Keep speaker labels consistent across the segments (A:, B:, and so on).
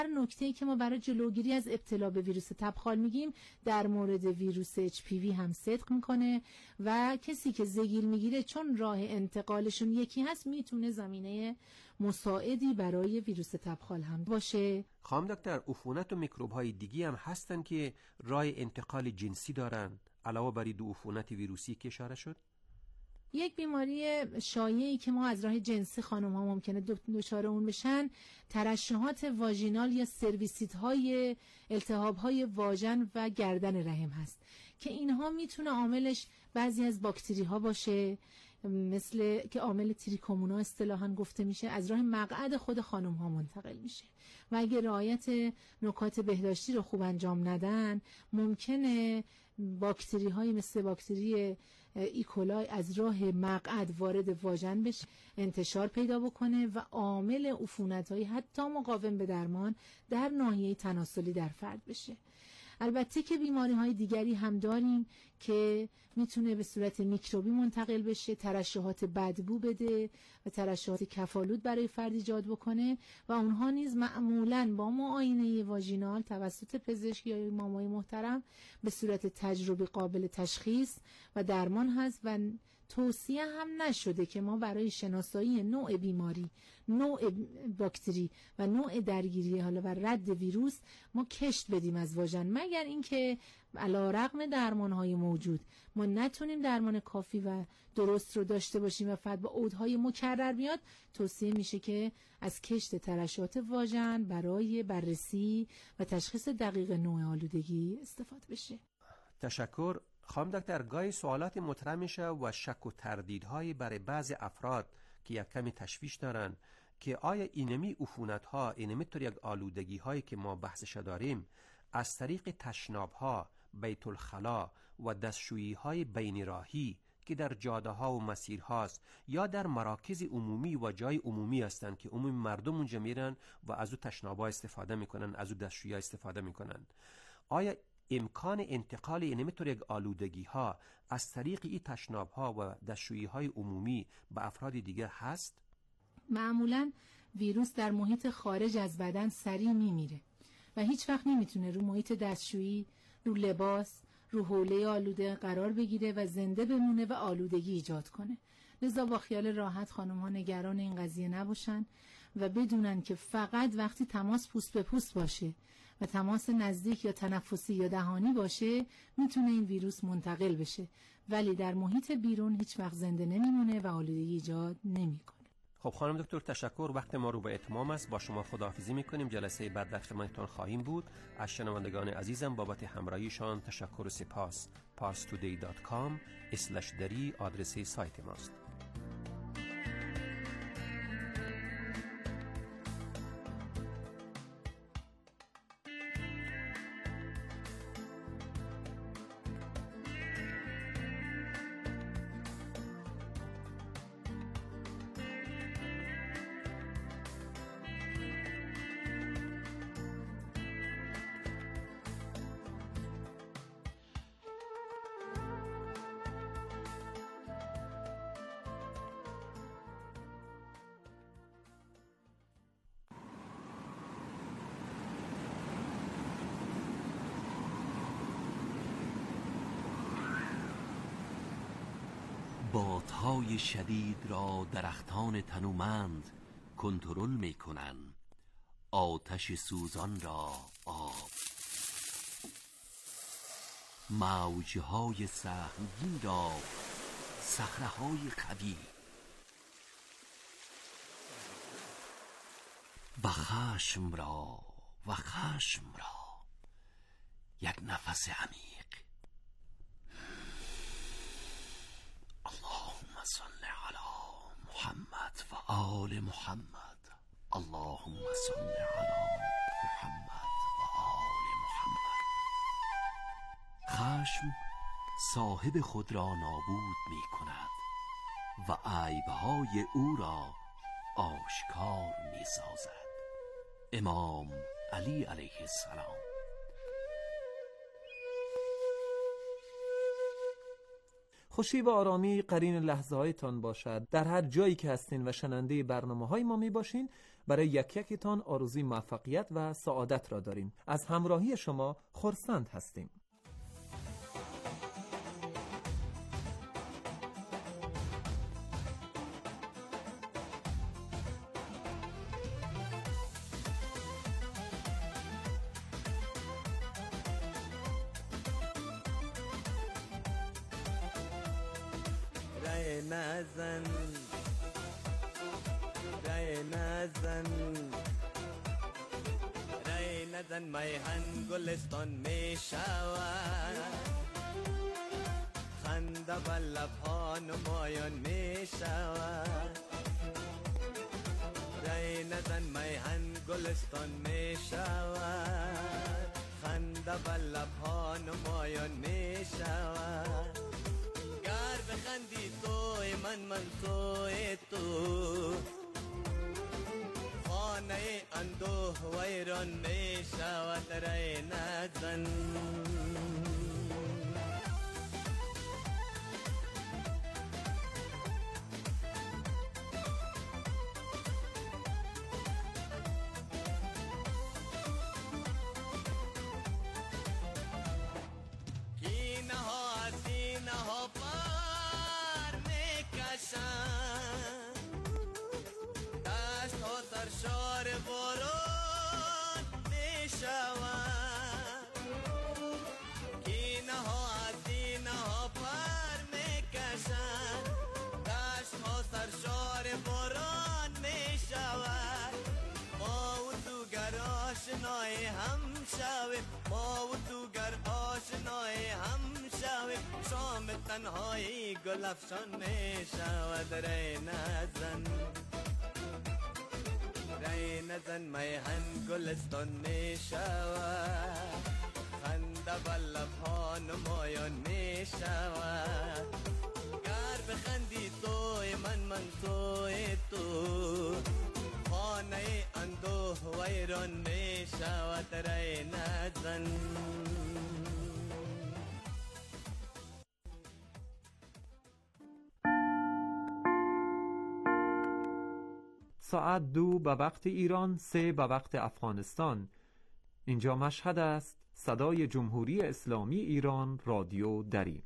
A: هر نکته‌ای که ما برای جلوگیری از ابتلا به ویروس تبخال میگیم در مورد ویروس HPV هم صدق میکنه و کسی که زگیل میگیره چون راه انتقالشون یکی هست میتونه زمینه مساعدی برای ویروس تبخال هم باشه.
B: خانم دکتر، عفونت و میکروب‌های دیگی هم هستن که راه انتقال جنسی دارن علاوه بر دو عفونت ویروسی که اشاره شد؟
A: یک بیماری شایعی که ما از راه جنسی خانم ها ممکنه دچار اون بشن ترشحات واژینال یا سرویسیت های التهاب های واژن و گردن رحم هست که اینها میتونه عاملش بعضی از باکتری ها باشه، مثل که عامل تریکومونا اصطلاحاً گفته میشه، از راه مقعد خود خانم ها منتقل میشه و اگه رعایت نکات بهداشتی رو خوب انجام ندن ممکنه باکتری های مثل باکتری ایکولای از راه مقعد وارد واژن بشه، انتشار پیدا بکنه و عامل عفونت های حتی مقاوم به درمان در ناحیه تناسلی در فرد بشه. البته که بیماری های دیگری هم داریم که میتونه به صورت میکروبی منتقل بشه، ترشحات بدبو بده و ترشحات کفالود برای فرد ایجاد بکنه و اونها نیز معمولاً با معاینه واژینال توسط پزشک یا امامای محترم به صورت تجربی قابل تشخیص و درمان هست و توصیه هم نشده که ما برای شناسایی نوع بیماری، نوع باکتری و نوع درگیری حالا و رد ویروس ما کشت بدیم از واژن، مگر اینکه علیرغم درمان‌های موجود ما نتونیم درمان کافی و درست رو داشته باشیم و فقط با عودهای مکرر بیاد، توصیه میشه که از کشت ترشحات واژن برای بررسی و تشخیص دقیق نوع آلودگی استفاده بشه.
B: تشکر. خانم دکتر، گاهی سوالات مطرح میشه و شک و تردیدهای برای بعضی افراد که یک کمی تشویش دارن که آیا اینمی عفونت‌ها، اینمی طور یک آلودگی هایی که ما بحثش داریم از طریق تشناب‌ها، بیت الخلا و دستشویی های بین راهی که در جاده ها و مسیرهاست یا در مراکز عمومی و جای عمومی هستند که عمومی مردم اونجا میرن و از او تشناب‌ها استفاده میکنن، از او دستشویی ها استفاده میکنن، آیا امکان انتقال اینمی طور یک آلودگی ها از طریق این تشناب ها و دستشویی های عمومی به افراد دیگر هست؟
A: معمولاً ویروس در محیط خارج از بدن سریع میمیره و هیچ وقت نمیتونه رو محیط دستشویی، رو لباس، رو حوله آلوده قرار بگیره و زنده بمونه و آلودگی ایجاد کنه. لذا با خیال راحت خانم ها نگران این قضیه نباشن و بدونن که فقط وقتی تماس پوست به پوست باشه و تماس نزدیک یا تنفسی یا دهانی باشه میتونه این ویروس منتقل بشه، ولی در محیط بیرون هیچ وقت زنده نمیمونه و آلودگی ایجاد نمیکنه.
B: خب خانم دکتر تشکر. وقت ما رو به اتمام است. با شما خداحافظی میکنیم. جلسه بعد در خدمتتون خواهیم بود. از شنوندگان عزیزم بابت همراهیشان تشکر و سپاس. parstoday.com/dari آدرس سایت ماست.
C: بادهای شدید را درختان تنومند کنترل می کنن، آتش سوزان را آب، موجهای سهمگین را صخره‌های قوی و خشم را یک نفس عمیق. اللهم صل علی محمد و آل محمد. اللهم صل علی محمد و آل محمد. خشم صاحب خود را نابود می کند و عیبهای او را آشکار می سازد. امام علی علیه السلام.
D: خوشی و آرامی قرین لحظه هایتان باشد. در هر جایی که هستین و شنونده برنامه های ما می باشین، برای یکیتان آرزوی موفقیت و سعادت را داریم. از همراهی شما خرسند هستیم.
E: نزن میهن گلستان می شود، خنده و لبها نمایان می شود. رای نزن میهن گلستان می شود، خنده و لبها نمایان می شود. گر بخندی توی من توی تو، خانه اندوه ویران می شود. رای نزن کینه ها از سینه ها پر می کشند، دست ها سرشار باران می شود. کینه ها از سینه ها پر می کشند، دست ها سرشار باران می شود. ما و تو گر آشنای هم شویم، ما و تو گر آشنای هم شویم، شام تنهایی گل افشان می شود. رای نزن رای نزن میهن گلستان می شود، خنده و لبها نمایان می شود. گر بخندی توی من توی تو، خانه اندوه ویران می شود. رای نزن
D: ساعت 2 به وقت ایران، 3 به وقت افغانستان. اینجا مشهد است. صدای جمهوری اسلامی ایران، رادیو دری.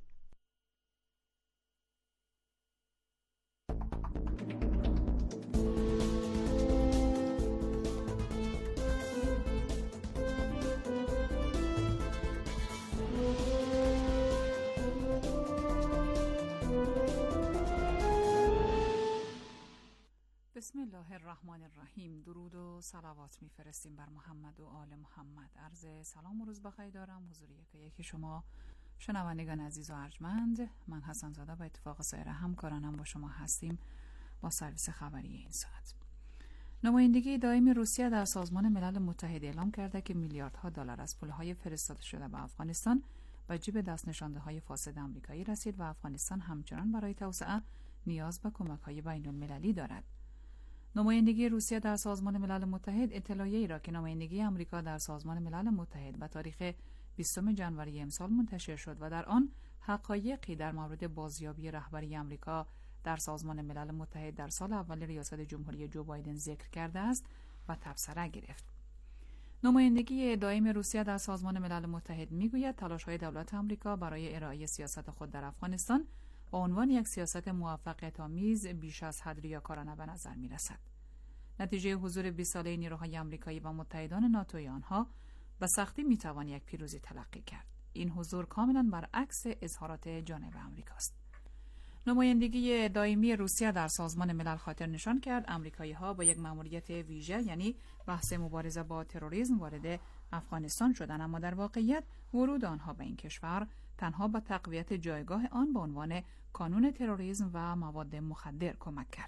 F: بسم الله الرحمن الرحیم. درود و صلوات میفرستیم بر محمد و آل محمد. عرض سلام و روز بخیر دارم حضور یکی شما شنوندگان عزیز و ارجمند. من حسن زاده با اتفاق سایر همکارانم با شما هستیم با سرویس خبری این ساعت. نمایندگی دائم روسیه در سازمان ملل متحد اعلام کرده که میلیاردها دلار از پولهای فرستاده شده به افغانستان به جیب دست نشانده‌های فاسد آمریکایی رسید و افغانستان همچنان برای توسعه نیاز به کمک‌های بین‌المللی دارد. نمایندگی روسیه در سازمان ملل متحد اطلاعیه‌ای را که نمایندگی آمریکا در سازمان ملل متحد به تاریخ 20 ژانویه امسال منتشر شد و در آن حقایقی در مورد بازیابی رهبری آمریکا در سازمان ملل متحد در سال اول ریاست جمهوری جو بایدن ذکر کرده است و تبصره گرفت. نمایندگی دائم روسیه در سازمان ملل متحد میگوید تلاش‌های دولت آمریکا برای ارائه سیاست خود در افغانستان با عنوان یک سیاست موفقیت‌آمیز بیش از حد ریاکارانه به نظر می‌رسد. نتیجه حضور 20 ساله نیروهای آمریکایی و متحدان ناتوی آنها به سختی می‌توان یک پیروزی تلقی کرد. این حضور کاملاً برعکس اظهارات جانب آمریکاست. نمایندگی دائمی روسیه در سازمان ملل خاطر نشان کرد آمریکایی‌ها با یک مأموریت ویژه یعنی بحث مبارزه با تروریسم وارد افغانستان شدند، اما در واقعیت ورود آنها به این کشور تنها به تقویت جایگاه آن به عنوان کانون تروریسم و مواد مخدر کمک کرد.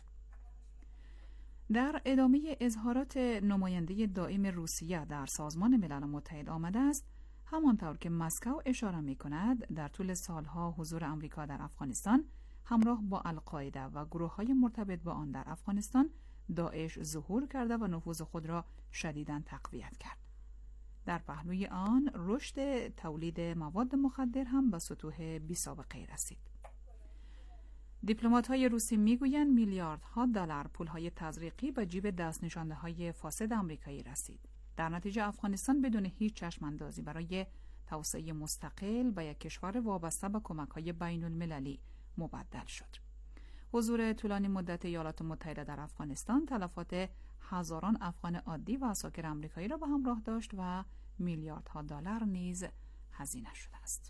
F: در ادامه اظهارات نماینده دائم روسیه در سازمان ملل متحد آمده است همانطور که مسکو اشاره می‌کند در طول سالها حضور آمریکا در افغانستان همراه با القاعده و گروه‌های مرتبط با آن در افغانستان داعش ظهور کرده و نفوذ خود را شدیداً تقویت کرد. در پهلوی آن رشد تولید مواد مخدر هم به سطوح بی‌سابقه رسید. دیپلمات‌های روسی میگویند میلیاردها دلار پول‌های تزریقی به جیب دست نشانده‌های فاسد آمریکایی رسید. در نتیجه افغانستان بدون هیچ چشم‌اندازی برای توسعه مستقل به یک کشور وابسته به کمک‌های بین‌المللی مبدل شد. حضور طولانی مدت ایالات متحده در افغانستان تلفات هزاران افغان عادی و عساکر آمریکایی را به همراه داشت و میلیاردها دلار نیز هزینه شده است.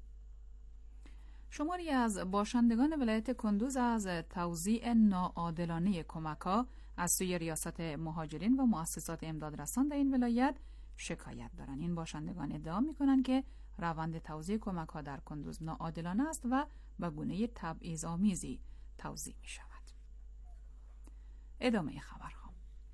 F: شماری از باشندگان ولایت کندوز از توزیع ناعادلانه کمک‌ها از سوی ریاست مهاجرین و مؤسسات امدادرسان در این ولایت شکایت دارند. این باشندگان ادعا می‌کنند که روند توزیع کمک‌ها در کندوز ناعادلانه است و به گونه تبعیض‌آمیزی توزیع می‌شود. ادامه خبرها.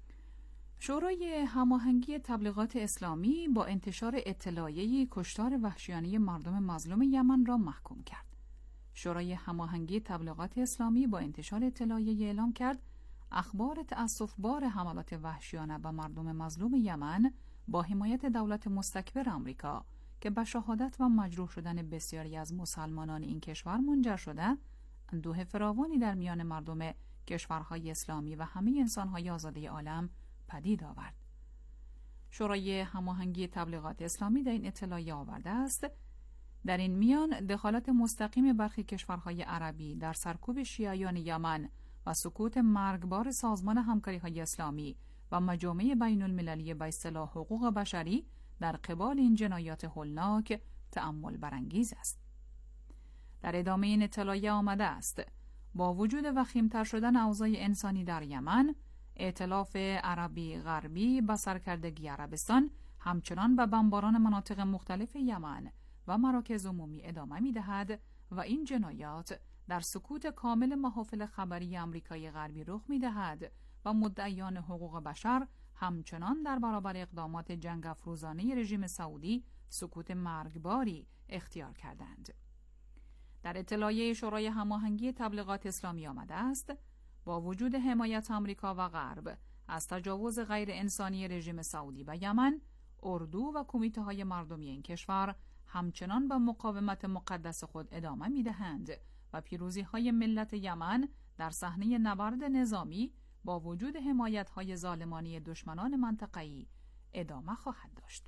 F: شورای هماهنگی تبلیغات اسلامی با انتشار اطلاعیه‌ای کشتار وحشیانه مردم مظلوم یمن را محکوم کرد. شورای هماهنگی تبلیغات اسلامی با انتشار اطلاعیه‌ای اعلام کرد اخبار تأسف‌بار حملات وحشیانه به مردم مظلوم یمن با حمایت دولت مستکبر آمریکا که به شهادت و مجروح شدن بسیاری از مسلمانان این کشور منجر شده، اندوه فراوانی در میان مردم کشورهای اسلامی و همه انسان‌های آزاده عالم پدید آورد. شورای هماهنگی تبلیغات اسلامی در این اطلاعیه آورده است در این میان دخالت مستقیم برخی کشورهای عربی در سرکوب شیعیان یمن و سکوت مرگبار سازمان همکاری‌های اسلامی و مجامع بین‌المللی به اصطلاح حقوق بشری در قبال این جنایات هولناک تأمل برانگیز است. در ادامه این اطلاعیه آمده است با وجود وخیم‌تر شدن اوضاع انسانی در یمن، ائتلاف عربی غربی با سرکردگی عربستان همچنان به بمباران مناطق مختلف یمن و مراکز عمومی ادامه می‌دهد و این جنایات در سکوت کامل محافل خبری آمریکای غربی رخ می‌دهد و مدعیان حقوق بشر همچنان در برابر اقدامات جنگ افروزانه رژیم سعودی سکوت مرگباری اختیار کردند. در اطلاعیه شورای هماهنگی تبلیغات اسلامی آمده است با وجود حمایت آمریکا و غرب از تجاوز غیر انسانی رژیم سعودی به یمن، اردو و کمیته‌های مردمی این کشور همچنان به مقاومت مقدس خود ادامه می‌دهند و پیروزی‌های ملت یمن در صحنه نبرد نظامی با وجود حمایت‌های ظالمانه دشمنان منطقه‌ای ادامه خواهد داشت.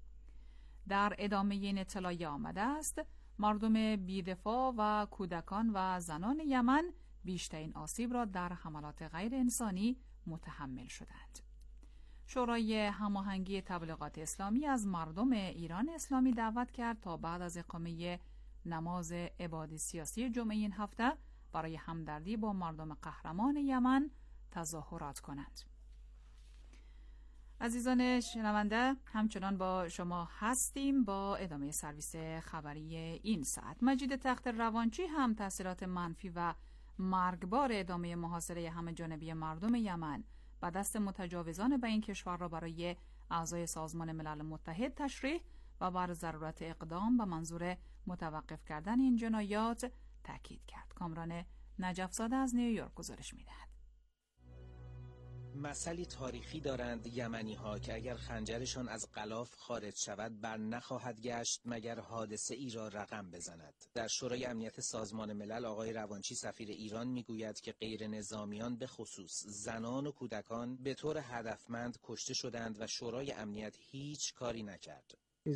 F: در ادامه این اطلاعیه آمده است مردم بی‌دفاع و کودکان و زنان یمن بیشترین آسیب را در حملات غیر انسانی متحمل شدند. شورای هماهنگی تبلیغات اسلامی از مردم ایران اسلامی دعوت کرد تا بعد از اقامه نماز عبادی سیاسی جمعه این هفته برای همدردی با مردم قهرمان یمن تظاهرات کنند. عزیزان شنونده، همچنان با شما هستیم با ادامه سرویس خبری این ساعت. مجید تخت روانچی هم تاثیرات منفی و مرگبار ادامه محاصره همه جانبی مردم یمن به دست متجاوزان به این کشور را برای اعضای سازمان ملل متحد تشریح و بر ضرورت اقدام به منظور متوقف کردن این جنایات تاکید کرد. کامران نجفزاده از نیویورک گزارش می‌دهد.
G: مسئله تاریخی دارند یمنی ها که اگر خنجرشان از غلاف خارج شود بر نخواهد گشت مگر حادثه ای را رقم بزند. در شورای امنیت سازمان ملل آقای روانچی سفیر ایران میگوید که غیر نظامیان به خصوص زنان و کودکان به طور هدفمند کشته شدند و شورای امنیت هیچ کاری نکرد.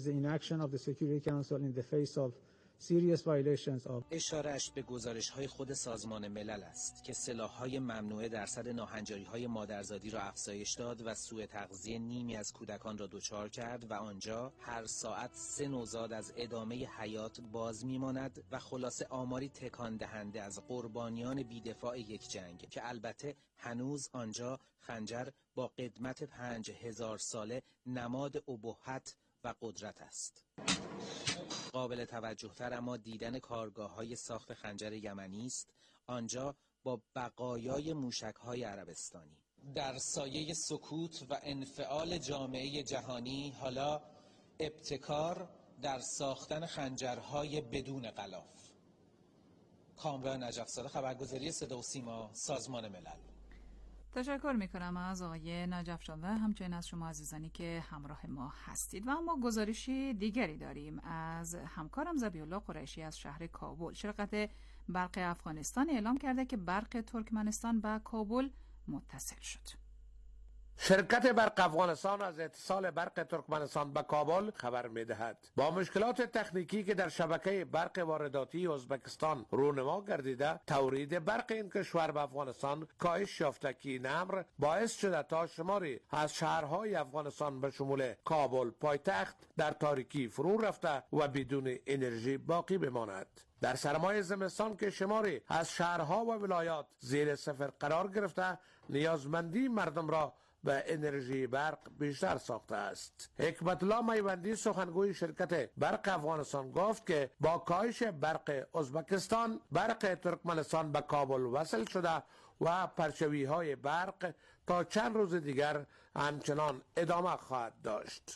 G: اشارهش به گزارش‌های خود سازمان ملل است که سلاح‌های ممنوعه درصد ناهنجاری‌های مادرزادی را افزایش داد و سوء تغذیه نیمی از کودکان را دچار کرد و آنجا هر ساعت 3 نوزاد از ادامه حیات باز می‌ماند و خلاصه آماری تکان دهنده از قربانیان بی‌دفاع یک جنگ که البته هنوز آنجا خنجر با قدمت 5000 ساله نماد ابهت و قدرت است. قابل توجه تر اما دیدن کارگاه‌های ساخت خنجر یمنی است، آنجا با بقایای موشک‌های عربستانی. در سایه سکوت و انفعال جامعه جهانی حالا ابتکار در ساختن خنجرهای بدون غلاف. کامران نجفزاده، خبرگزاری صدا و سیما، سازمان ملل.
F: تشکر میکنم از آقای نجفزاده، همچنین از شما عزیزانی که همراه ما هستید. و اما گزارشی دیگری داریم از همکارم ذبیح‌الله قریشی از شهر کابل. شرکت برق افغانستان اعلام کرده که برق ترکمنستان به کابل متصل شد.
H: شرکت برق افغانستان از اتصال برق ترکمنستان به کابل خبر می‌دهد. با مشکلات تکنیکی که در شبکه برق وارداتی ازبکستان رونما گردیده، تولید برق این کشور به افغانستان کاهش یافته که این امر باعث شده تا شماری از شهرهای افغانستان به شمول کابل پایتخت در تاریکی فرو رفته و بدون انرژی باقی بماند. در سرمای زمستان که شماری از شهرها و ولایات زیر صفر قرار گرفته، نیازمندی مردم را به انرژی برق بیشتر ساخته است. حکمت الله میوندی سخنگوی شرکت برق افغانستان گفت که با کاهش برق ازبکستان، برق ترکمنستان به کابل وصل شده و پرچوی های برق تا چند روز دیگر همچنان ادامه خواهد داشت.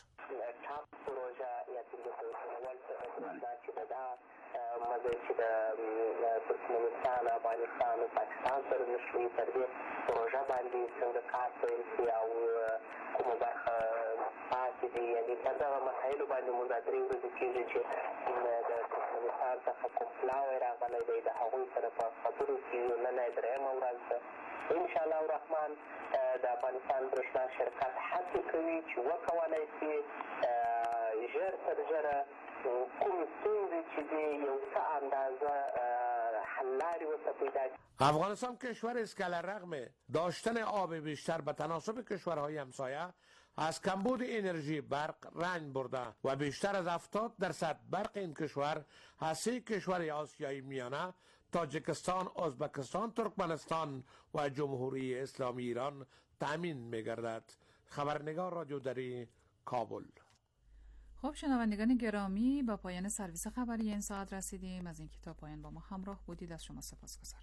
I: چې د ترکمنستان، افغانستان او پاکستان سره نشوي تر دې پروژه باندې څنګه کار پیل شي او کومه برخه پاتې دي، یعنې په دغه مسایلو باندې مو دا 3 ورځې کېږي چې د ترکمنستان څخه کوم پلاوی راغلی دی، د هغوی سره په خبرو کې نن یې 3مه ورځ ده. انشاءالله الرحمن د افغانستان برېښنا شرکت هڅې کوي چې وکولی شي ژر تر ژره کوم ستونزې چې دی یو څه اندازه حل لارې ورته پیدا کړي.
H: افغانستان کشوری است که علیرغم داشتن آب بیشتر به تناسب کشورهای همسایه از کمبود انرژی برق رنج برده و بیشتر از 70% برق این کشور از 3 کشور آسیایی میانه تاجیکستان، ازبکستان، ترکمنستان و جمهوری اسلامی ایران تامین می‌گردد. خبرنگار رادیو دری، کابل.
F: خب شنوندگان گرامی، با پایان سرویس خبری این ساعت رسیدیم. از اینکه تا پایان با ما همراه بودید از شما سپاسگزارم.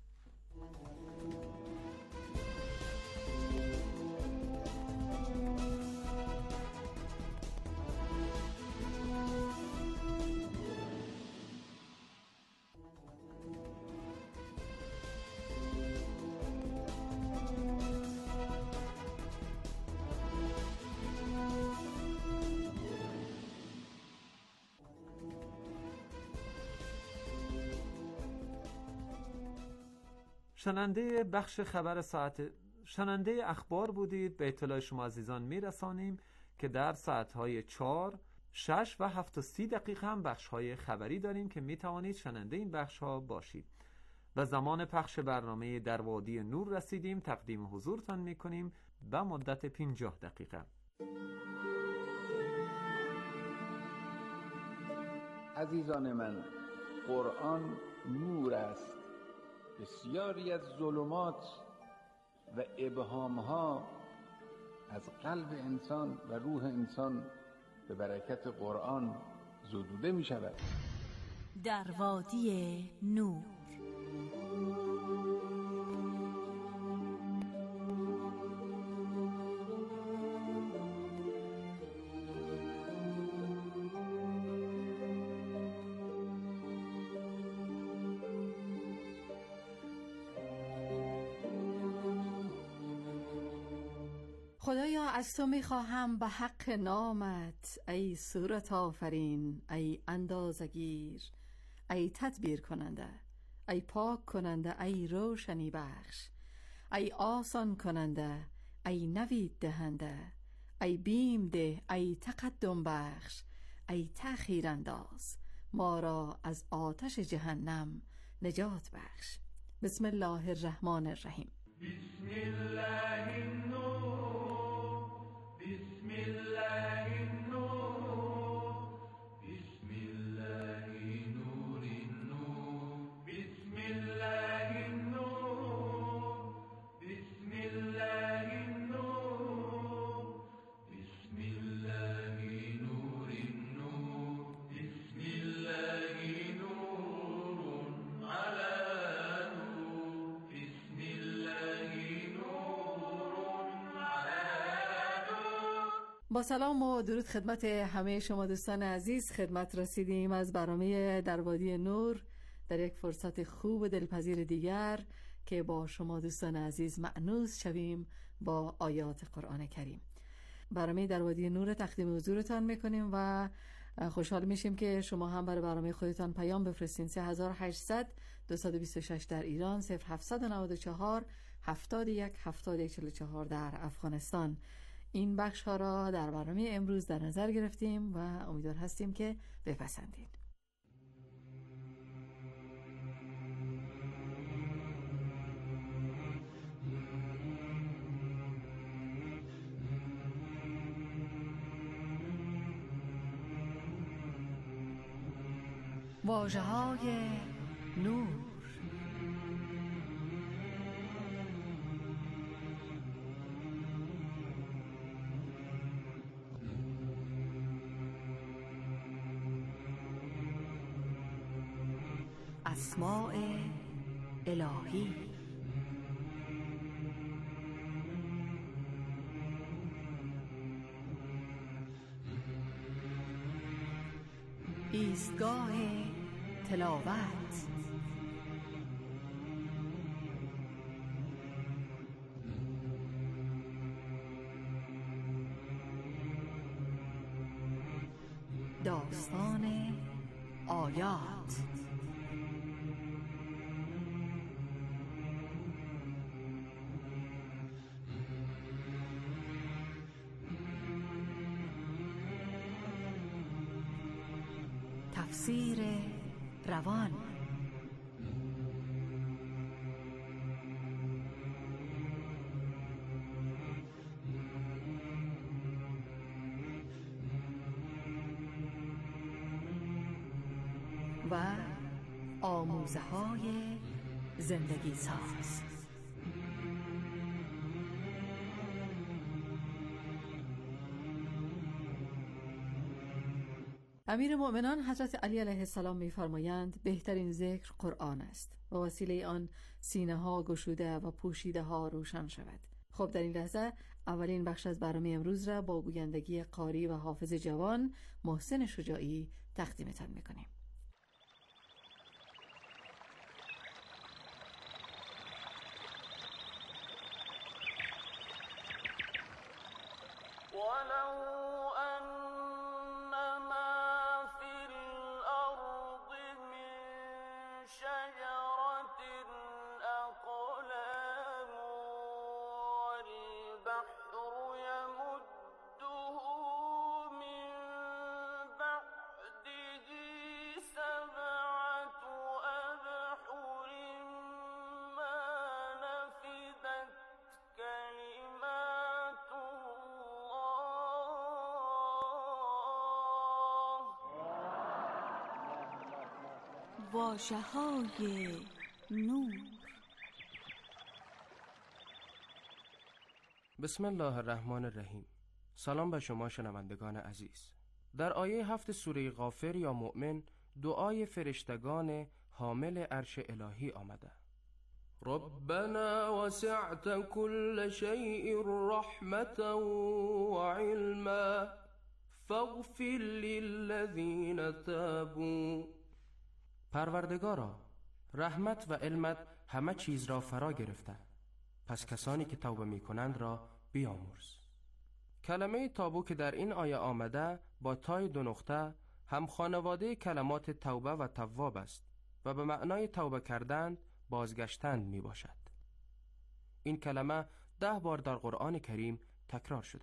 D: شنونده بخش خبر ساعت شنونده اخبار بودید. به اطلاع شما عزیزان میرسانیم که در ساعتهای 4، 6 و 7 و 30 دقیقه هم بخشهای خبری داریم که میتوانید شنونده این بخشها باشید. و زمان پخش برنامه در وادی نور رسیدیم. تقدیم حضورتان میکنیم به مدت 50 دقیقه.
J: عزیزان من، قرآن نور است. بسیاری از ظلمات و ابهامها از قلب انسان و روح انسان به برکت قرآن زدوده می شود.
K: در وادی نور.
L: خدایا از تو میخواهم به حق نامت، ای صورت آفرین، ای اندازگیر، ای تدبیر کننده، ای پاک کننده، ای روشنی بخش، ای آسان کننده، ای نوید دهنده، ای بیم ده، ای تقدم بخش، ای تأخیر انداز، ما را از آتش جهنم نجات بخش. بسم الله الرحمن الرحیم.
E: بسم الله النور، بسم الله النور، بسم الله نور النور، بسم الله النور، بسم الله النور، بسم الله نور النور، بسم الله نور على نور، بسم الله نور على نور.
L: با سلام و درود خدمت همه شما دوستان عزیز خدمت رسیدیم از برنامه در وادی نور در یک فرصت خوب و دلپذیر دیگر که با شما دوستان عزیز مأنوس شویم با آیات قرآن کریم. برنامه در وادی نور تقدیم حضورتان میکنیم و خوشحال میشیم که شما هم برای برنامه خودتان پیام بفرستین. 3800 226 در ایران، 0794 71 7144 در افغانستان. این بخش ها را در برنامه امروز در نظر گرفتیم و امیدوار هستیم که بپسندید. واژه‌های نور. اسماء الهی. ایستگاه تلاوت. داستان آیات. تفسیر روان. و آموزه‌های زندگی ساز. امیر مؤمنان حضرت علی علیه السلام می‌فرمایند بهترین ذکر قرآن است و وسیله آن سینه‌ها گشوده و پوشیده ها روشن شود. خب در این لحظه اولین بخش از برنامه امروز را با گویندگی قاری و حافظ جوان محسن شجاعی تقدیمتان می‌کنیم.
K: واژه‌های نور.
M: بسم الله الرحمن الرحیم. سلام به شما شنوندگان عزیز. در آیه 7 سوره غافر یا مؤمن دعای فرشتگان حامل عرش الهی آمده. ربنا وسعت كل شيء رحمة وعلما فاغفر للذين تابوا. پروردگارا، رحمت و علمت همه چیز را فرا گرفته، پس کسانی که توبه می کنند را بیامرز. کلمه تابو که در این آیه آمده با تای 2 نقطه هم خانواده کلمات توبه و تواب است و به معنای توبه کردن، بازگشتند می باشد. این کلمه 10 بار در قرآن کریم تکرار شده.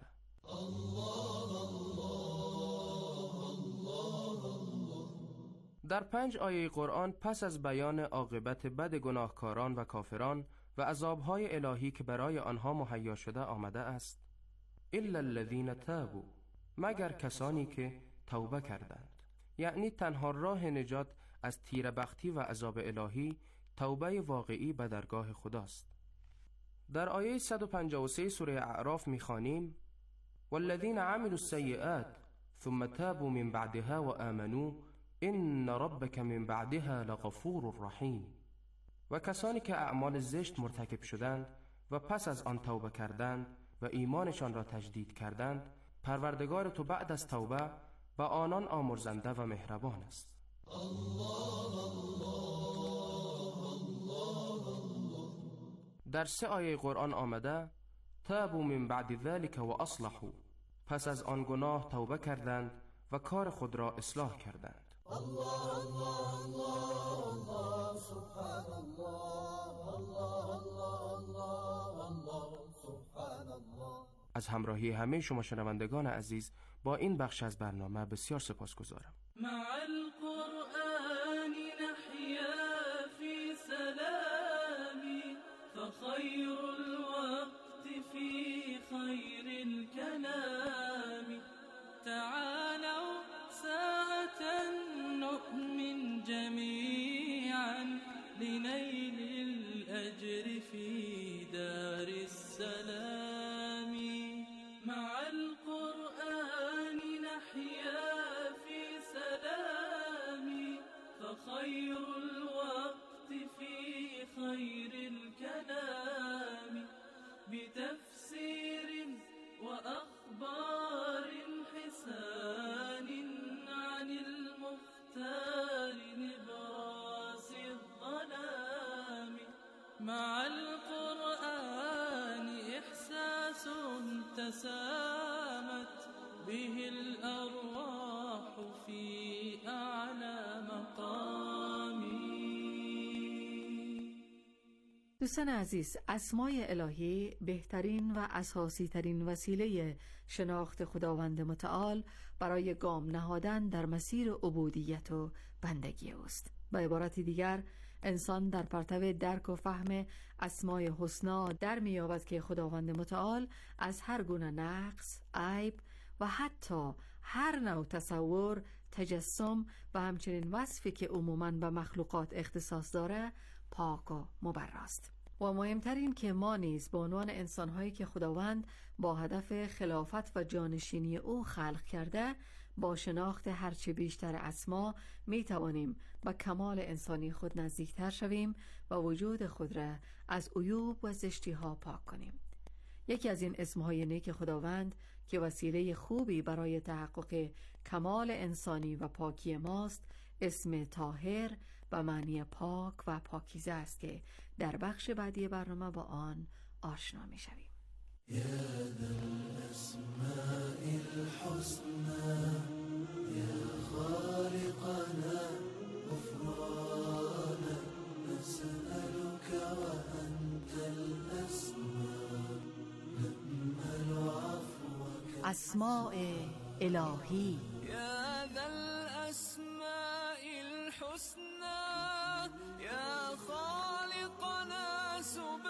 M: در 5 آیه قرآن پس از بیان عاقبت بد گناهکاران و کافران و عذابهای الهی که برای آنها مهیا شده آمده است الا الذین تابوا، مگر کسانی که توبه کردند. یعنی تنها راه نجات از تیره‌بختی و عذاب الهی توبه واقعی به درگاه خداست. در آیه 153 سوره اعراف می‌خوانیم والذین عملوا السیئات ثم تابوا من بعدها وآمنوا ان ربک من بعدها لغفور رحیم. و کسانی که اعمال زشت مرتکب شدند و پس از آن توبه کردند و ایمانشان را تجدید کردند، پروردگار تو بعد از توبه به آنان آمرزنده و مهربان است. در 3 آیه قرآن آمده تابوا من بعد ذلك و اصلحوا، پس از آن گناه توبه کردند و کار خود را اصلاح کردند. از همراهی همه شما شنوندگان عزیز با این بخش از برنامه بسیار سپاسگزارم.
N: مع القرآن نحيا في سلام فخير الوقت في خير الكلام تعالوا ساعة نؤمن جميعا لنيل الأجر في دار السلام مع القرآن نحيا في سلام فخير الوقت في خير الكلام بتفسير وأخبار حسان عن المختار نبراس الظلام مع القرآن إحساس تسامت به الأرواح في أعلى مقام.
L: دوستان عزیز، اسمای الهی بهترین و اساسی ترین وسیله شناخت خداوند متعال برای گام نهادن در مسیر عبودیت و بندگی است. به عبارت دیگر، انسان در پرتو درک و فهم اسمای حسنا در می‌یابد که خداوند متعال از هر گونه نقص، عیب و حتی هر نوع تصور، تجسم و همچنین وصفی که عموماً به مخلوقات اختصاص داره پاک و مبراست. و مهمترین که ما نیز به عنوان انسان‌هایی که خداوند با هدف خلافت و جانشینی او خلق کرده، با شناخت هرچه بیشتر اسما می توانیم به کمال انسانی خود نزدیکتر شویم و وجود خود را از عیوب و زشتی‌ها پاک کنیم. یکی از این اسمهای نیک خداوند که وسیله خوبی برای تحقق کمال انسانی و پاکی ماست، اسم طاهر و معنی پاک و پاکیزه است که در بخش بعدی برنامه با آن آشنا می شویم.
O: يا ذا الأسماء الحسنى يا خالقنا غفرانا نسألك وأنت الأسماء نأمل عفوك
L: اسماء الهی.
N: يا ذا الأسماء الحسنى يا خالقنا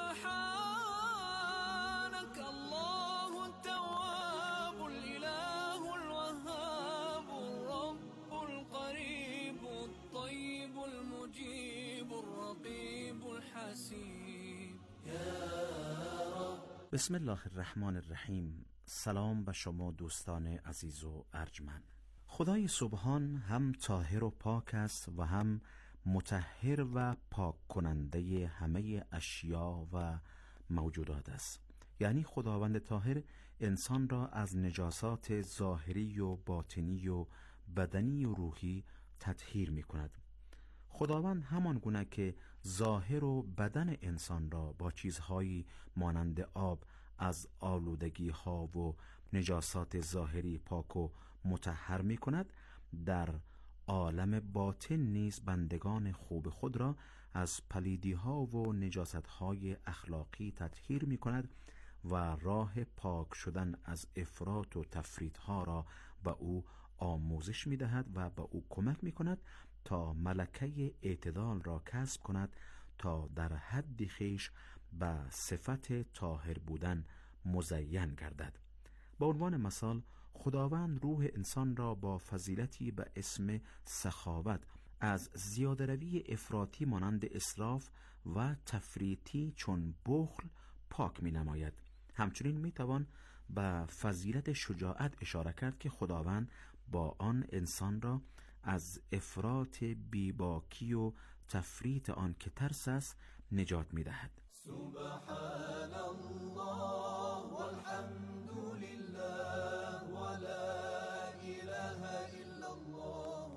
N: سبحانك الله التواب الإله الوهاب الرب القريب الطيب المجيب الرقيب الحسيب يا رب.
P: بسم الله الرحمن الرحیم. سلام به شما دوستان عزیز و ارجمند. خدای سبحان هم طاهر و پاک است و هم مطهر و پاک کننده همه اشیا و موجودات است. یعنی خداوند طاهر انسان را از نجاسات ظاهری و باطنی و بدنی و روحی تطهیر می کند. خداوند همان گونه که ظاهر و بدن انسان را با چیزهایی مانند آب از آلودگی ها و نجاسات ظاهری پاک و مطهر می کند، در عالم باطن نیز بندگان خوب خود را از پلیدی ها و نجاست های اخلاقی تطهیر می کند و راه پاک شدن از افراط و تفریط ها را به او آموزش می دهد و به او کمک می کند تا ملکه اعتدال را کسب کند تا در حد خویش به صفت طاهر بودن مزین گردد. به عنوان مثال، خداوند روح انسان را با فضیلتی به اسم سخاوت از زیاده‌روی افراطی مانند اسراف و تفریطی چون بخل پاک می نماید. همچنین می توان به فضیلت شجاعت اشاره کرد که خداوند با آن انسان را از افراط بیباکی و تفریط آن که ترس است نجات می دهد.
O: سبحان الله والحمد لله ولا اله الا الله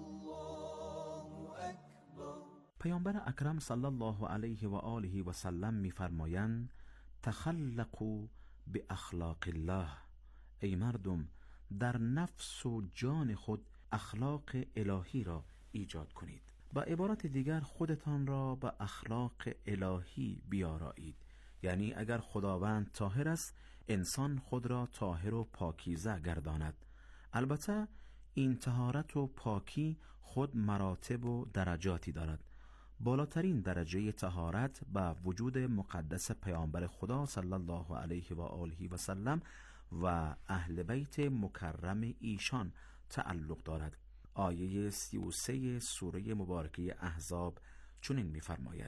O: والله اکبر.
P: پیامبر اکرم صلی الله علیه و آله و سلم می‌فرمایند: تخلقوا باخلاق الله. ای مردم، در نفس و جان خود اخلاق الهی را ایجاد کنید. با عبارت دیگر خودتان را به اخلاق الهی بیارایید. یعنی اگر خداوند طاهر است، انسان خود را طاهر و پاکیزه گرداند. البته این طهارت و پاکی خود مراتب و درجاتی دارد. بالاترین درجه طهارت به وجود مقدس پیامبر خدا صلی الله علیه و آله و سلم و اهل بیت مکرم ایشان تعلق دارد. آیه 33 سوره مبارکه احزاب چنین می‌فرماید: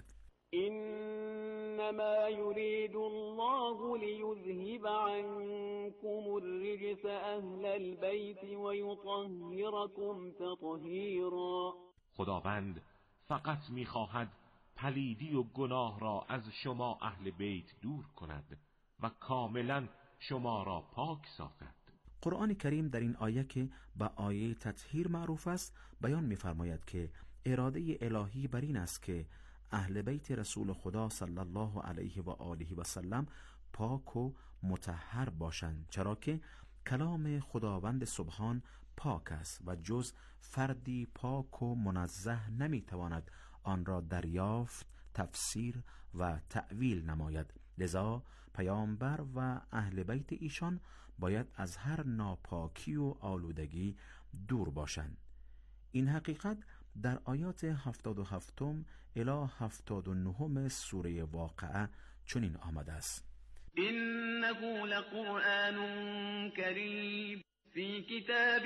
Q: انما يريد الله ليذهب عنكم الرجس اهل البيت ويطهركم تطهيرا.
R: خداوند فقط می‌خواهد پلیدی و گناه را از شما اهل بیت دور کند و کاملا شما را پاک سازد.
P: قرآن کریم در این آیه که به آیه تطهیر معروف است بیان می‌فرماید که اراده الهی بر این است که اهل بیت رسول خدا صلی الله علیه و آله و سلم پاک و مطهر باشند، چرا که کلام خداوند سبحان پاک است و جز فردی پاک و منزه نمیتواند آن را دریافت، تفسیر و تأویل نماید. لذا پیامبر و اهل بیت ایشان باید از هر ناپاکی و آلودگی دور باشند. این حقیقت در آیات 77 الی 79 سوره واقعه چنین آمده است:
Q: انه لقرآن کریم فی کتاب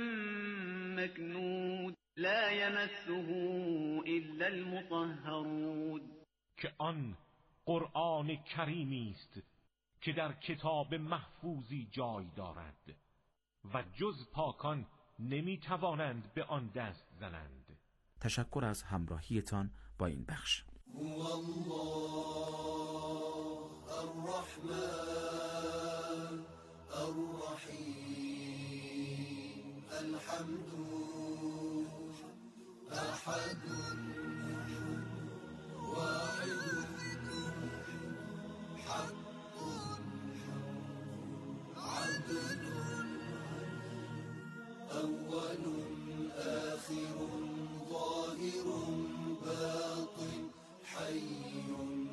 Q: مکنود لا یمسه الا المطهرون.
R: که آن قرآن کریمی است که در کتاب محفوظی جای دارد و جز پاکان نمیتوانند به آن دست زنند.
P: تشکر از همراهیتان با این بخش.
O: هو الله الرحمن الرحیم الحمد احد واحد حق عدل اول آخر ظاهر باطن حي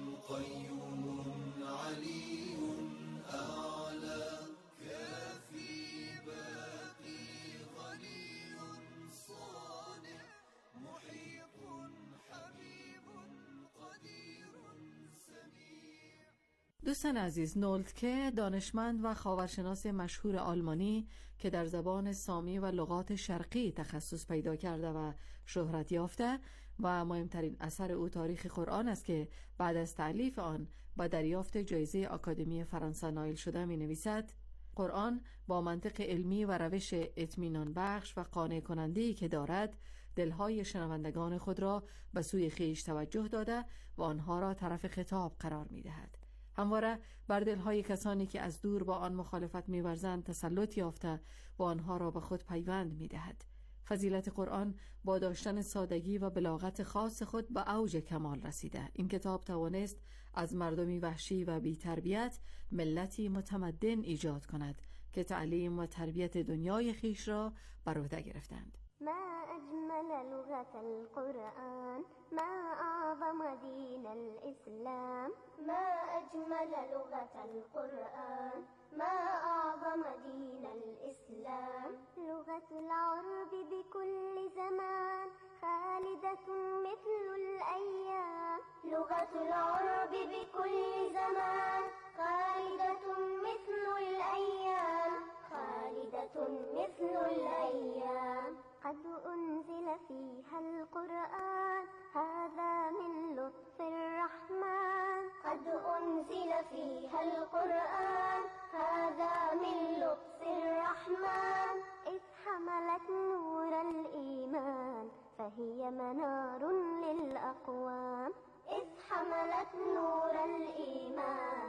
O: قيوم علي أعلى كافي باقي غني صانع محيط حبيب قدير سميع.
L: دوستان عزیز، نولتکه دانشمند و خاورشناس مشهور آلمانی که در زبان سامی و لغات شرقی تخصص پیدا کرده و شهرت یافته و مهمترین اثر او تاریخ قرآن است که بعد از تألیف آن با دریافت جایزه آکادمی فرانسه نایل شده می نویسد: قرآن با منطق علمی و روش اطمینان بخش و قانع کننده‌ای که دارد دلهای شنوندگان خود را به سوی خویش توجه داده و آنها را طرف خطاب قرار می دهد. همواره بر دلهای کسانی که از دور با آن مخالفت می‌ورزند تسلط یافته و آنها را به خود پیوند می‌دهد. فضیلت قرآن با داشتن سادگی و بلاغت خاص خود به اوج کمال رسیده. این کتاب توانست از مردمی وحشی و بی تربیت ملتی متمدن ایجاد کند که تعلیم و تربیت دنیای خیش را بر عهده گرفتند.
S: ما أجمل لغة القرآن ما أعظم دين الإسلام ما أجمل لغة القرآن ما أعظم دين الإسلام لغة العرب بكل زمان خالدة مثل الأيام لغة العرب بكل زمان خالدة مثل الأيام خالدة مثل الأيام قد أنزل فيها القرآن هذا من لطف الرحمن قد أنزل فيها القرآن هذا من لطف الرحمن إذ حملت نور الإيمان فهي منار للأقوام إذ حملت نور الإيمان فهي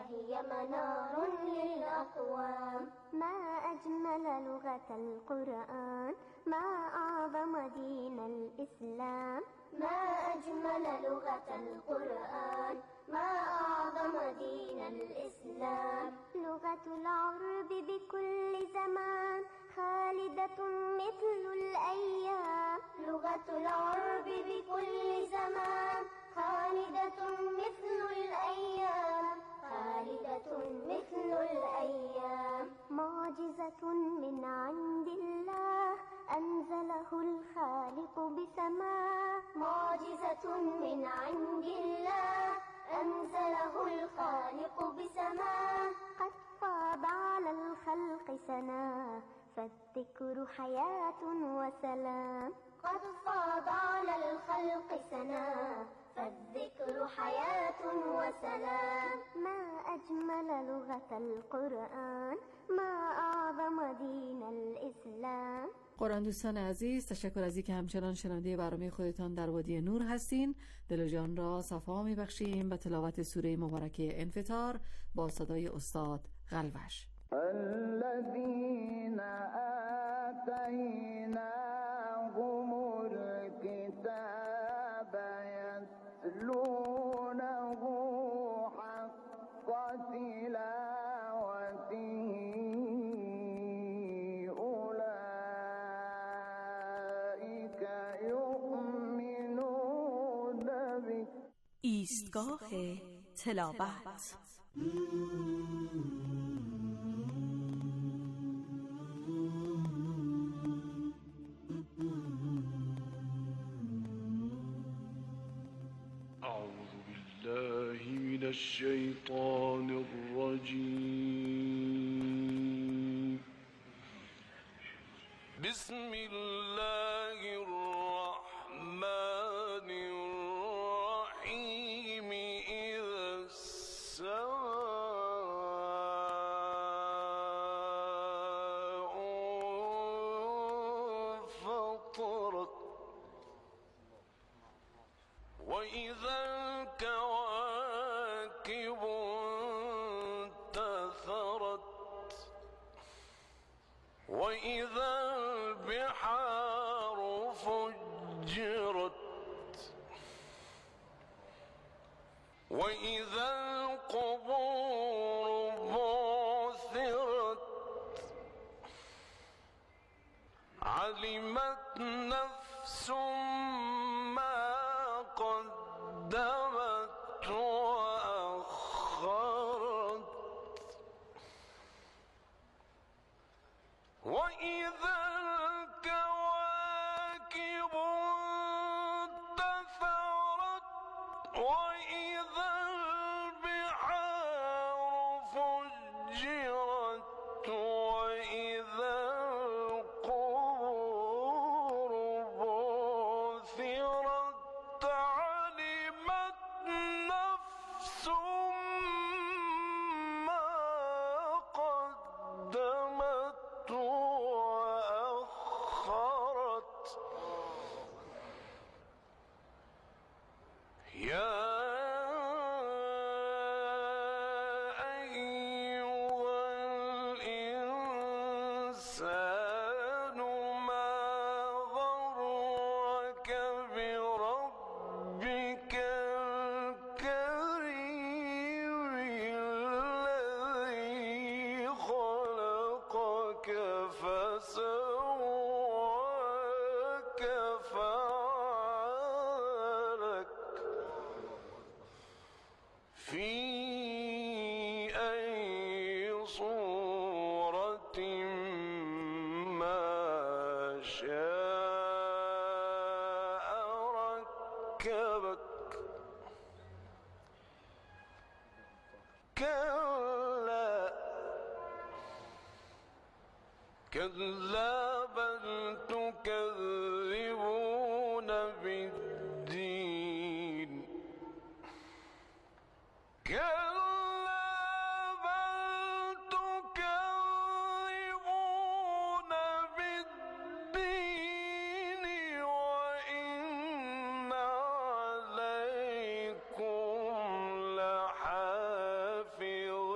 S: فهي منار للأقوام. ما أجمل لغة القرآن، ما أعظم دين الإسلام. ما أجمل لغة القرآن، ما أعظم دين الإسلام. لغة العرب بكل زمان خالدة مثل الأيام. لغة العرب بكل زمان خالدة مثل الأيام. خالدة مثل الأيام. معجزة من عند الله أنزله الخالق بسماء. معجزة من عند الله أنزله الخالق بسماء. قد فاض على الخلق سنا فالذكر حياة وسلام. قد فاض على الخلق سنا فالذكر حياة وسلام. ما أجمل لغة القرآن، ما أعظم دين الإسلام.
L: قرآن دوستان عزیز، تشکر از اینکه همچنان شنونده برنامه خودتان در وادی نور هستین. دل و جان را صفا میبخشیم به تلاوت سوره مبارکه انفطار با صدای استاد قلوش.
T: الذين آتيناهم الكتاب يتلونه حق تلاوته أولئك يؤمنون به.
K: ایستگاه تلاوت.
U: أعوذ بالله من الشيطان الرجيم. بسم الله الرحمن الرحيم. إذا السماء انفطرت وإذا الكواكب انتثرت وإذا البحار فجرت وإذا القبور بعثرت علمت نفس ما قدمت وأخرت وإذا الكواكب انتثرت وإذا البحار فجرت وإذا القبور بعثرت علمت نفس ما قدمت وأخرت. يا أيها الإنسان ما غرك بربك الكريم الذي خلقك فسواك فعلك في أي صورة ما شاء ركبك. كلا بل تكذبون بالدين. كلا بل تكذبون بالدين وإن عليكم لحافظين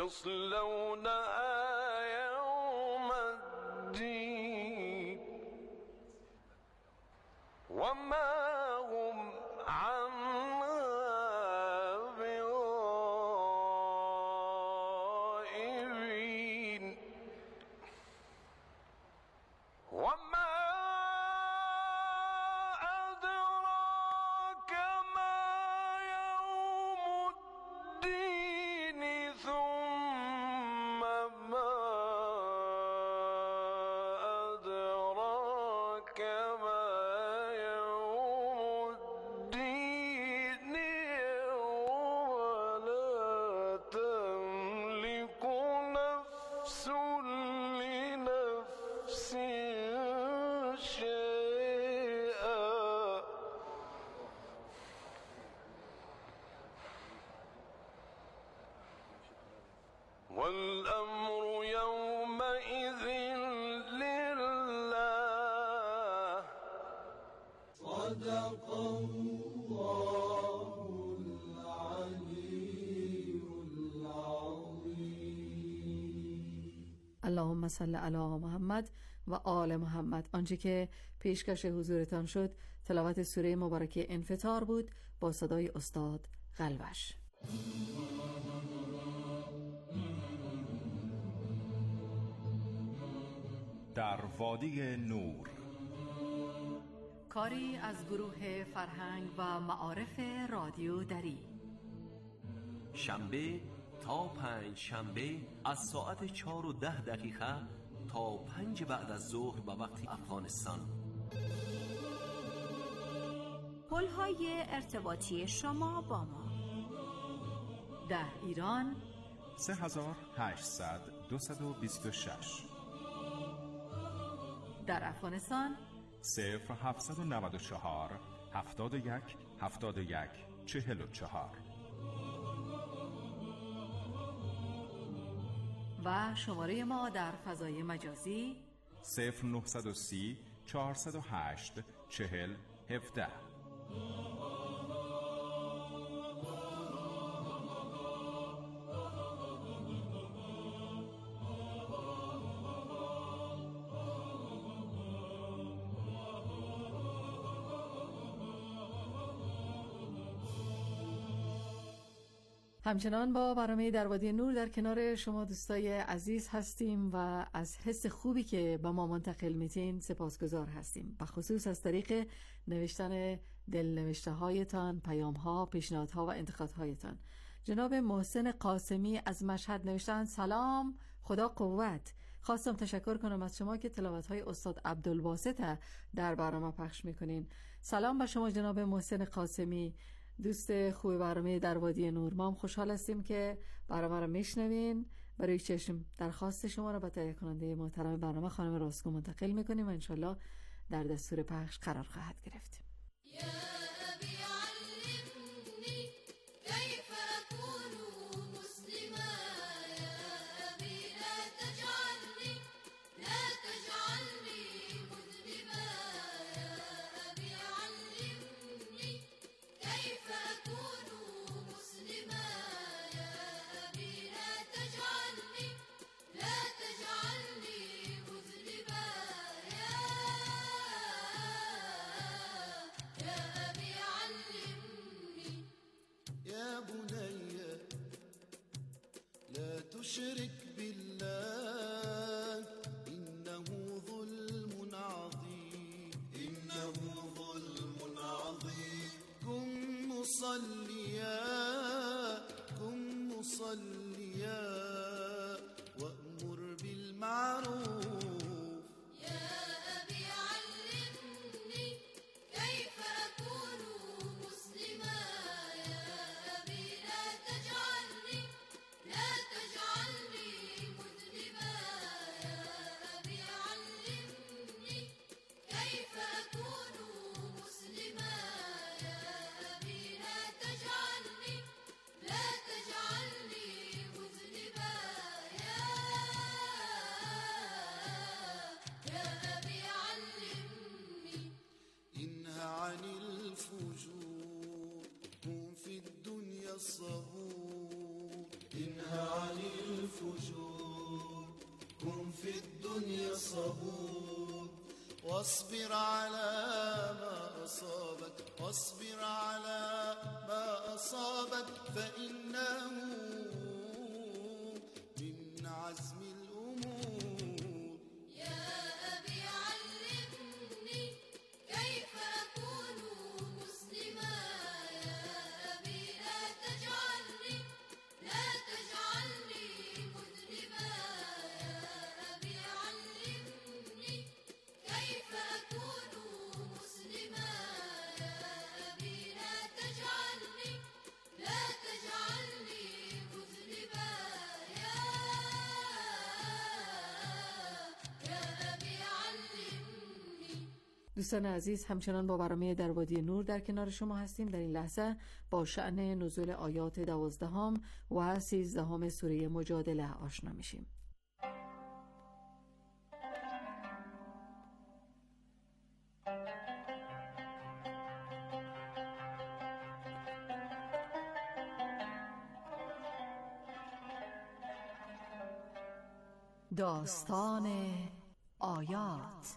T: يصلونها يوم الدين وما هم عنها بغائبين وما أدراك ما يوم الدين ثم ما أدراك ما يوم الدين يوم لا تملك نفس لنفس شيئا والأمر يومئذ لله
O: صدق الله العلي العظيم.
L: اللهم صل علی محمد و آل محمد. آنچه که پیشکش حضورتان شد تلاوت سوره مبارکه انفطار بود با صدای استاد قلوش.
A: در وادی نور،
L: کاری از گروه فرهنگ و معارف رادیو دری.
C: شنبه تا 5 شنبه از ساعت 4:10 تا 5 بعد از ظهر به وقت افغانستان.
K: پل‌های ارتباطی شما با ما
L: در ایران
A: 3800 226،
L: در افغانستان
A: 0794 71 71 44
L: و شماره ما در فضای مجازی
A: 0930 408 40 17.
L: همچنان با برنامه در وادی نور در کنار شما دوستای عزیز هستیم و از حس خوبی که به ما منتقل میتین سپاسگزار هستیم، به خصوص از طریق نوشتن دلنوشته هایتان، پیام ها، پیشنهادها و انتقادهایتان. جناب محسن قاسمی از مشهد نوشتن سلام، خدا قوت. خواستم تشکر کنم از شما که تلاوت های استاد عبدالباسط در برنامه پخش میکنین. سلام به شما جناب محسن قاسمی، دوست خوب برنامه در وادی نور. ما هم خوشحال هستیم که برنامه رو میشنوین. برای چشم درخواست شما رو به تهیه کننده محترم برنامه خانم راسکو منتقل میکنیم و انشالله در دستور پخش قرار خواهد گرفت.
O: تشرك بالله إنه ظلم عظيم إنه ظلم عظيم كن مصليا كن مصليا وأمر بالمعروف
N: يا أبي علمني كيف أكون مسلما يا أبي لا تجعلني مذنبا يا أبي علمني كيف أكون مسلما يا أبي لا تجعلني مذنبا يا أبي علمني
O: انهى عن الفجور كن في الدنيا الصبور انهى عن الفجور كن في الدنيا صبور واصبر على ما أصابك واصبر على ما أصابك فإنه من عزم الأمور
N: يا أبي علمني كيف أكون مسلما يا أبي لا تجعلني مذنبا يا أبي علمني كيف أكون مسلما يا أبي لا تجعلني مذنبا يا أبي علمني.
L: دوستان عزیز، همچنان با برنامه در وادی نور در کنار شما هستیم. در این لحظه با شأن نزول آیات 12 و 13 سوره مجادله آشنا میشیم. داستان آیات.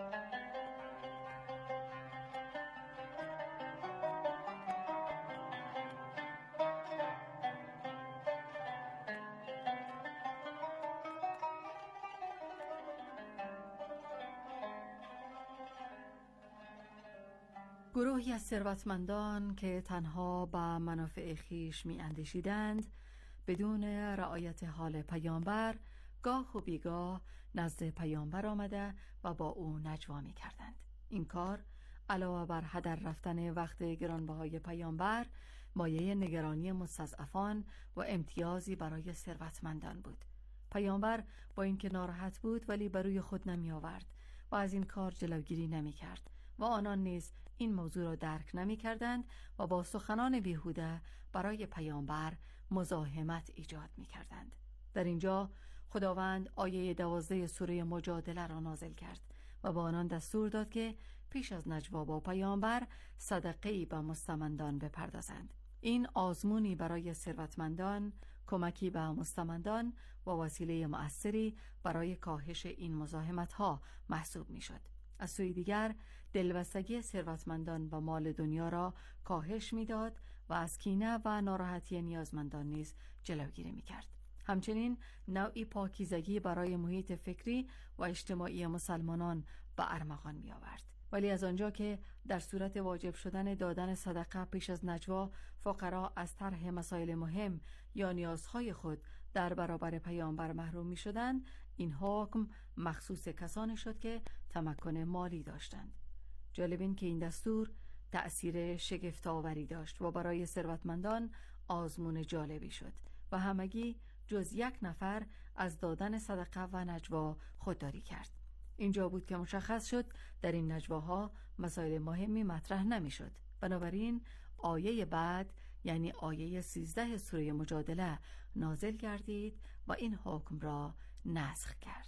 L: گروهی از ثروتمندان که تنها به منافع خیش می اندیشیدند بدون رعایت حال پیامبر گاه و بیگاه نزد پیامبر آمده و با او نجوا می کردند. این کار علاوه بر هدر رفتن وقت گرانبهای پیامبر مایه نگرانی مستضعفان و امتیازی برای ثروتمندان بود. پیامبر با اینکه ناراحت بود ولی بر روی خود نمی آورد و از این کار جلوگیری نمی کرد و آنان نیز این موضوع را درک نمی کردند و با سخنان بیهوده برای پیامبر مزاحمت ایجاد می کردند. در اینجا خداوند آیه 12 سوره مجادله را نازل کرد و با آنان دستور داد که پیش از نجوا با پیامبر صدقه‌ای به مستمندان بپردازند. این آزمونی برای ثروتمندان، کمکی به مستمندان و وسیله مؤثری برای کاهش این مزاحمت‌ها محسوب می‌شد. از سوی دیگر دلبستگی ثروتمندان و مال دنیا را کاهش می‌داد و از کینه و ناراحتی نیازمندان نیز جلوگیری می‌کرد. همچنین نوعی پاکیزگی برای محیط فکری و اجتماعی مسلمانان به ارمغان می آورد. ولی از آنجا که در صورت واجب شدن دادن صدقه پیش از نجوا فقرا از طرح مسائل مهم یا نیازهای خود در برابر پیامبر محروم می شدند، این حکم مخصوص کسانی شد که تمکن مالی داشتند. جالب این که این دستور تأثیر شگفت‌آوری داشت و برای ثروتمندان آزمون جالبی شد و همگی جز یک نفر از دادن صدقه و نجوا خودداری کرد. اینجا بود که مشخص شد در این نجواها مسائل مهمی مطرح نمی شد. بنابراین آیه بعد یعنی آیه 13 سوره مجادله نازل گردید و این حکم را نسخ کرد.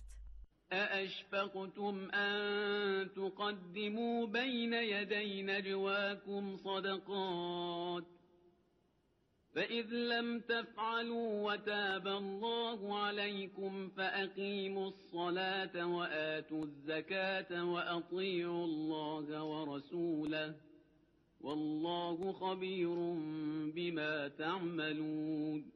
Q: أأشفقتم أن تقدموا بين يدي نجواكم صدقات فإذ لم تفعلوا وتاب الله عليكم فأقيموا الصلاة وآتوا الزكاة وأطيعوا الله ورسوله والله خبير بما تعملون.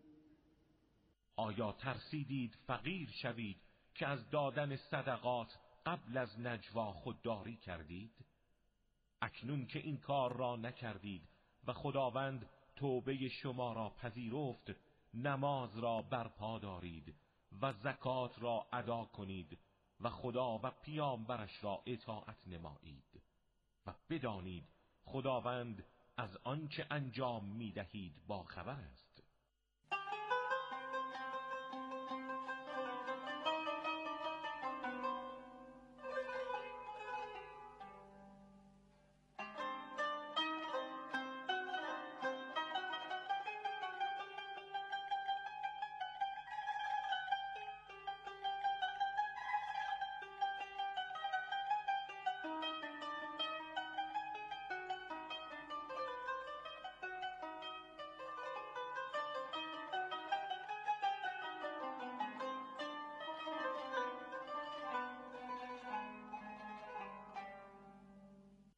R: آیا ترسیدید فقیر شوید که از دادن صدقات قبل از نجوا خودداری کردید؟ اکنون که این کار را نکردید و خداوند توبه شما را پذیرفت، نماز را برپا دارید و زکات را ادا کنید و خدا و پیامبرش را اطاعت نمایید و بدانید خداوند از آنچه انجام می‌دهید با خبر است.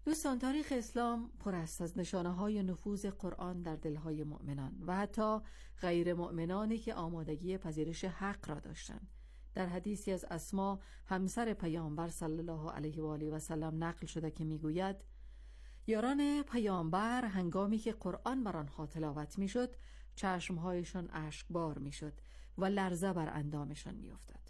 L: دوستان، تاریخ اسلام پر است از نشانه‌های نفوذ قرآن در دل‌های مؤمنان و حتی غیر مؤمنانی که آمادگی پذیرش حق را داشتند. در حدیثی از اسما همسر پیامبر صلی الله علیه و آله و سلم نقل شده که میگوید یاران پیامبر هنگامی که قرآن بر آنها تلاوت میشد چشمهایشان اشکبار میشد و لرزه بر اندامشان میافتاد.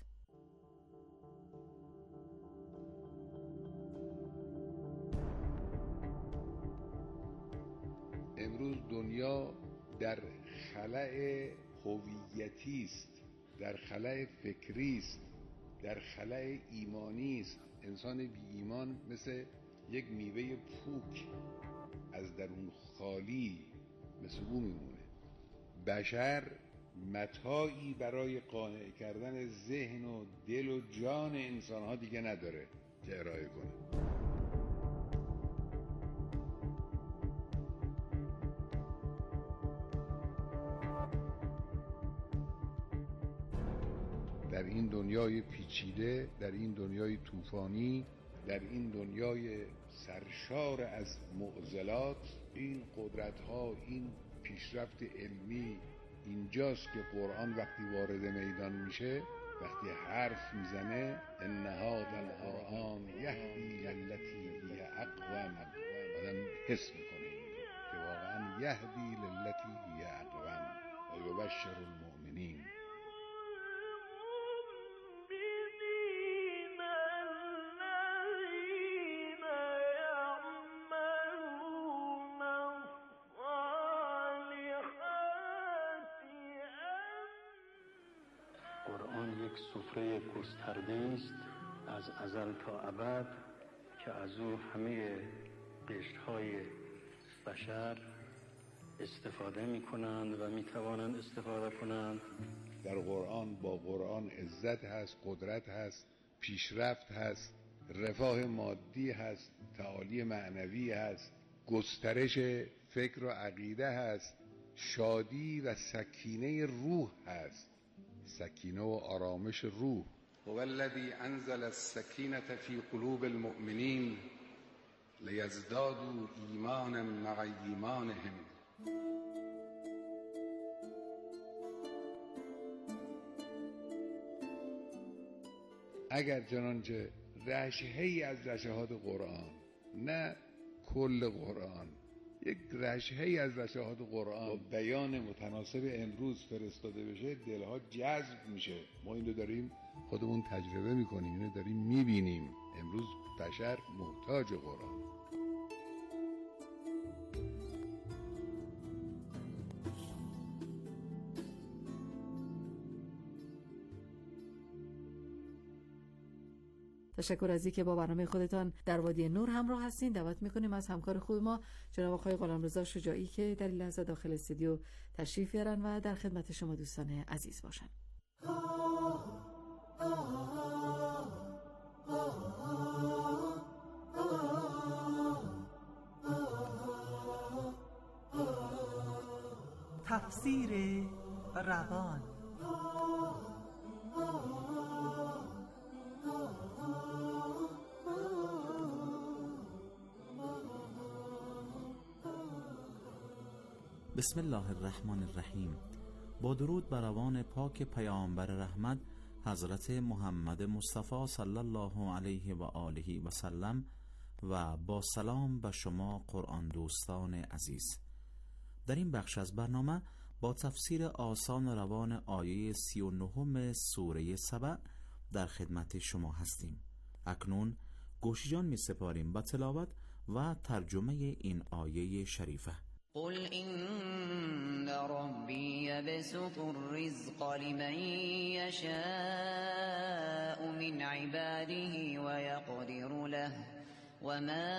J: امروز دنیا در خلأ هویتی است، در خلأ فکری است، در خلأ ایمانی است. انسان بی ایمان مثل یک میوه پوک از درون خالی مثل او میمونه. بشر متاعی برای قانع کردن ذهن و دل و جان انسانها دیگه نداره که ارائه کنه. در این دنیای پیچیده، در این دنیای طوفانی، در این دنیای سرشار از معضلات، این قدرت‌ها، این پیشرفت علمی اینجاست که قرآن وقتی وارد میدان میشه، وقتی حرف میزنه ان هذا القرآن یهدی للتی هی اقوم، آدم حس میکنه که واقعا یهدی للتی هی اقوم و یبشر المؤمنین.
B: قرآن یک سفره گسترده است از ازل تا ابد که از او همه قشرهای بشر استفاده می کنند و می توانند استفاده کنند.
J: در قرآن با قرآن عزت هست، قدرت هست، پیشرفت هست، رفاه مادی هست، تعالی معنوی هست، گسترش فکر و عقیده هست، شادی و سکینه روح هست، سکینه و آرامش روح.
B: هو الذی انزل السکینة فی قلوب المؤمنین لیزدادوا ایمانا مع ایمانهم.
J: اگر چنانچه رشحه‌ای از رشحات قرآن، نه کل قرآن، یک رشحه‌ای از رشحات قرآن با بیان متناسب امروز فرستاده بشه، دلها جذب میشه. ما این رو داریم خودمون تجربه میکنیم، اینو داریم میبینیم. امروز بشر محتاج قرآن.
L: تشکر از اینکه با برنامه خودتان در وادی نور همراه هستین. دعوت میکنیم از همکار خوب ما جناب آقای غلامرضا شجاعی که در این لحظه داخل استودیو تشریف بیارن و در خدمت شما دوستان عزیز باشن.
V: تفسیر روان.
P: بسم الله الرحمن الرحیم. با درود بر روان پاک پیامبر رحمت حضرت محمد مصطفی صلی الله علیه و آله و سلم و با سلام به شما قرآن دوستان عزیز. در این بخش از برنامه با تفسیر آسان و روان آیه 39 سوره سبع در خدمت شما هستیم. اکنون گوش جان می سپاریم با تلاوت و ترجمه این آیه شریفه.
W: قل إن ربي يبسط الرزق لمن يشاء من عباده ويقدر له وما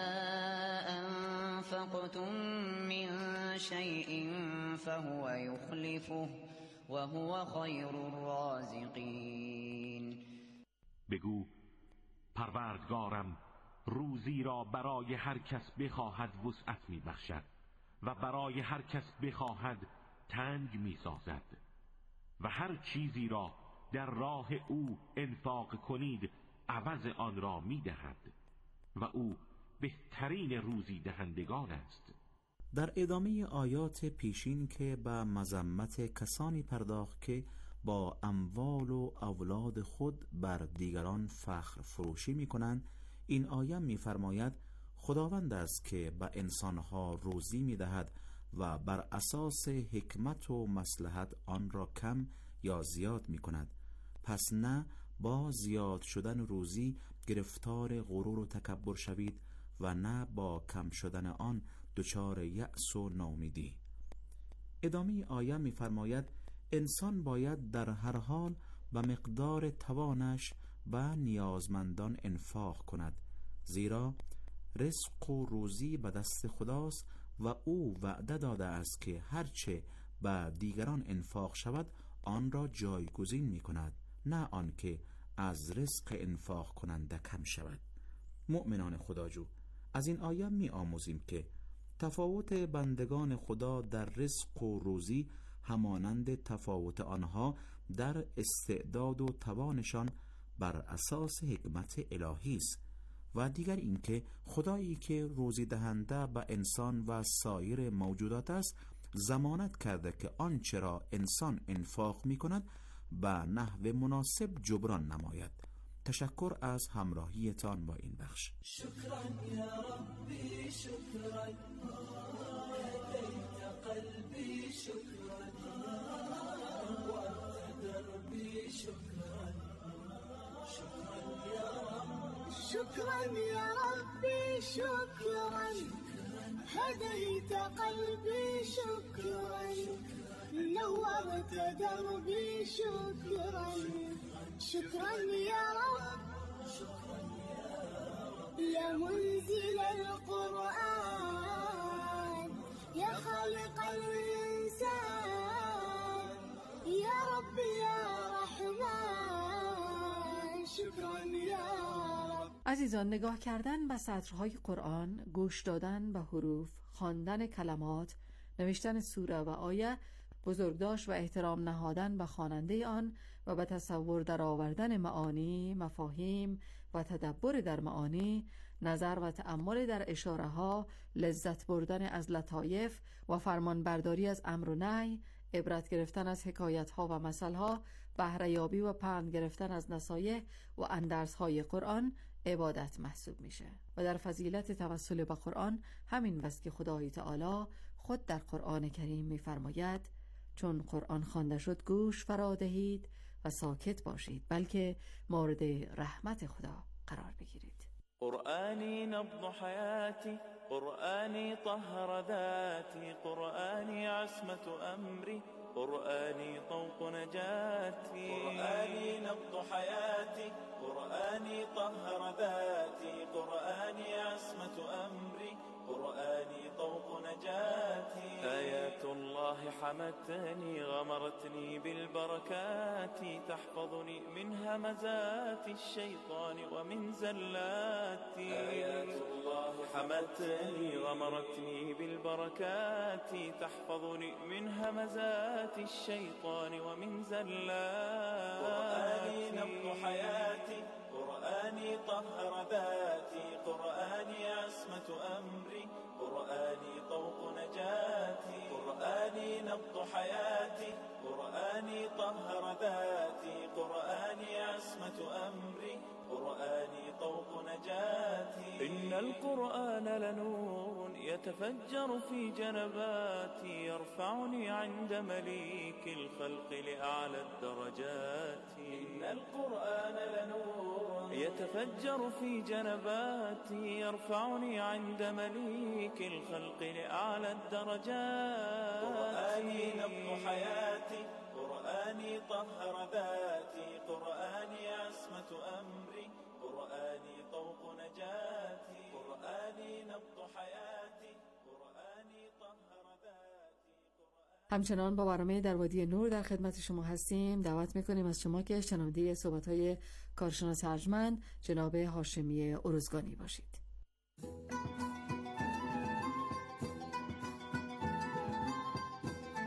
W: أنفقتم من شيء فهو يخلفه وهو خير الرازقين.
R: بگو پروردگارم روزی را برای هر کس بخواهد وسعت می بخشد و برای هر کس بخواهد تنگ می سازد و هر چیزی را در راه او انفاق کنید عوض آن را می دهد و او بهترین روزی دهندگان است.
P: در ادامه آیات پیشین که به مذمت کسانی پرداخت که با اموال و اولاد خود بر دیگران فخر فروشی می کنند، این آیه می فرماید خداوند است که به انسانها روزی می دهد و بر اساس حکمت و مصلحت آن را کم یا زیاد می کند. پس نه با زیاد شدن روزی گرفتار غرور و تکبر شوید و نه با کم شدن آن دچار یأس و ناامیدی. ادامه آیه می فرماید انسان باید در هر حال به مقدار توانش به نیازمندان انفاق کند، زیرا رزق و روزی به دست خداست و او وعده داده است که هرچه به دیگران انفاق شود آن را جایگزین می کند، نه آنکه از رزق انفاق کننده کم شود. مؤمنان خداجو، از این آیه می آموزیم که تفاوت بندگان خدا در رزق و روزی همانند تفاوت آنها در استعداد و توانشان بر اساس حکمت الهی است. و دیگر اینکه خدایی که روزی دهنده به انسان و سایر موجودات است ضمانت کرده که آنچه را انسان انفاق می کند به نحو مناسب جبران نماید. تشکر از همراهیتان با این بخش.
G: شکرا یا ربی شکرا هدیت قلبی شکرا وانت دربی شکرا شکرا یا رب
S: شكرا يا ربي شكرا هديت قلبي شكرا نورت دربي شكرا شكرا يا رب يا منزل القرآن يا خالق الإنسان يا رب يا رحمن شكرا يا
L: عزیزان، نگاه کردن به سطرهای قرآن، گوش دادن به حروف، خواندن کلمات، نوشتن سوره و آیه، بزرگداشت و احترام نهادن به خواننده آن و به تصور در آوردن معانی، مفاهیم و تدبر در معانی، نظر و تأمل در اشاره ها، لذت بردن از لطایف و فرمان برداری از امر و نهی، عبرت گرفتن از حکایت ها و مثل ها، بهره یابی و پند گرفتن از نصایح و اندرس های قرآن عبادت محسوب میشه. و در فضیلت توسل به قرآن همین بس که خدای تعالی خود در قرآن کریم میفرماید چون قرآن خوانده شد گوش فرا دهید و ساکت باشید بلکه مورد رحمت خدا قرار بگیرید.
H: قرآني نبض حياتي قرآني طهر ذاتي قرآني عصمة أمري قرآني طوق نجاتي قرآني نبض حياتي قرآني طهر ذاتي قرآني عصمة أمري قرآني طوق نجاتي آيات الله حمتني غمرتني بالبركات تحفظني من همزات الشيطان ومن زلاتي آيات الله حمتني غمرتني بالبركات تحفظني من همزات الشيطان ومن زلاتي قرآني نبض حياتي قرآني طهر ذاتي قرآني عصمة أمري قرآني طوق نجاتي قرآني نبض حياتي قرآني طهر ذاتي قرآني عصمة أمري قرآني طوق نجاتي إن القرآن لنور يتفجر في جنباتي يرفعني عند مليك الخلق لأعلى الدرجات إن القرآن لنور يتفجر في جنباتي يرفعني عند مليك الخلق لأعلى الدرجات قرآني نبض حياتي قرآني طهر ذاتي قرآني عصمة أمري قرآني طوق نجاتي قرآني نبض حياتي قرآني طهر ذاتي.
L: همچنان با برنامه در وادی نور در خدمت شما هستیم. دعوت میکنیم از شما که شنونده صحبت‌های کارشناس ارجمند جناب هاشمی ارزگانی باشید.